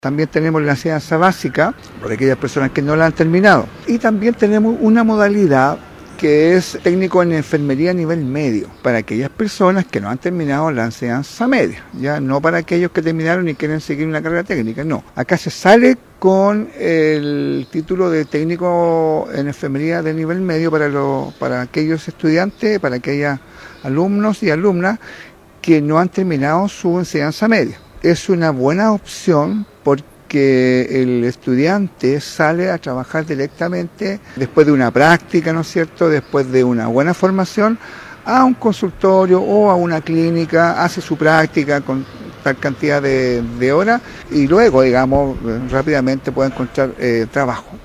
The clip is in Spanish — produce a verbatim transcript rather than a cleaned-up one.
También tenemos la enseñanza básica, para aquellas personas que no la han terminado. Y también tenemos una modalidad que es técnico en enfermería a nivel medio, para aquellas personas que no han terminado la enseñanza media, ya no para aquellos que terminaron y quieren seguir una carrera técnica, no. Acá se sale con el título de técnico en enfermería de nivel medio para, los, para aquellos estudiantes, para aquellos alumnos y alumnas que no han terminado su enseñanza media. Es una buena opción porque el estudiante sale a trabajar directamente después de una práctica, ¿no es cierto?, después de una buena formación, a un consultorio o a una clínica, hace su práctica con tal cantidad de, de horas y luego, digamos, rápidamente puede encontrar eh, trabajo.